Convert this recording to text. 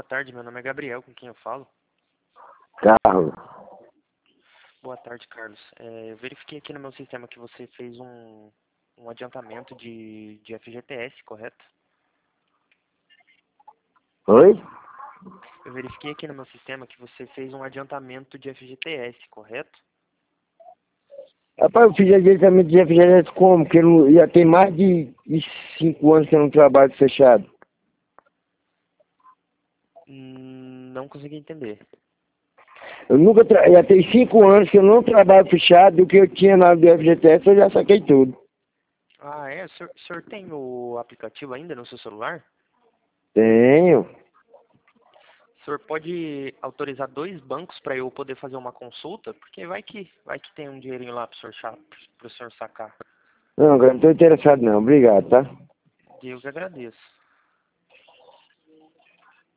tarde, meu nome é Gabriel, com quem eu falo. Carlos. Boa tarde, Carlos. Eu verifiquei aqui no meu sistema que você fez um adiantamento de FGTS, correto? Oi? Eu verifiquei aqui no meu sistema que você fez um adiantamento de FGTS, correto? Rapaz, eu fiz adiantamento de FGTS como? Porque já tem mais de 5 anos que eu não trabalho fechado. Não consegui entender. Eu nunca já tem 5 anos que eu não trabalho fechado. Do que eu tinha na do FGTS, eu já saquei tudo. Ah, é? O senhor tem o aplicativo ainda no seu celular? Tenho. O senhor pode autorizar 2 bancos para eu poder fazer uma consulta? Porque vai que tem um dinheirinho lá para o senhor sacar. Não, agora não estou interessado não. Obrigado, tá? Eu que agradeço.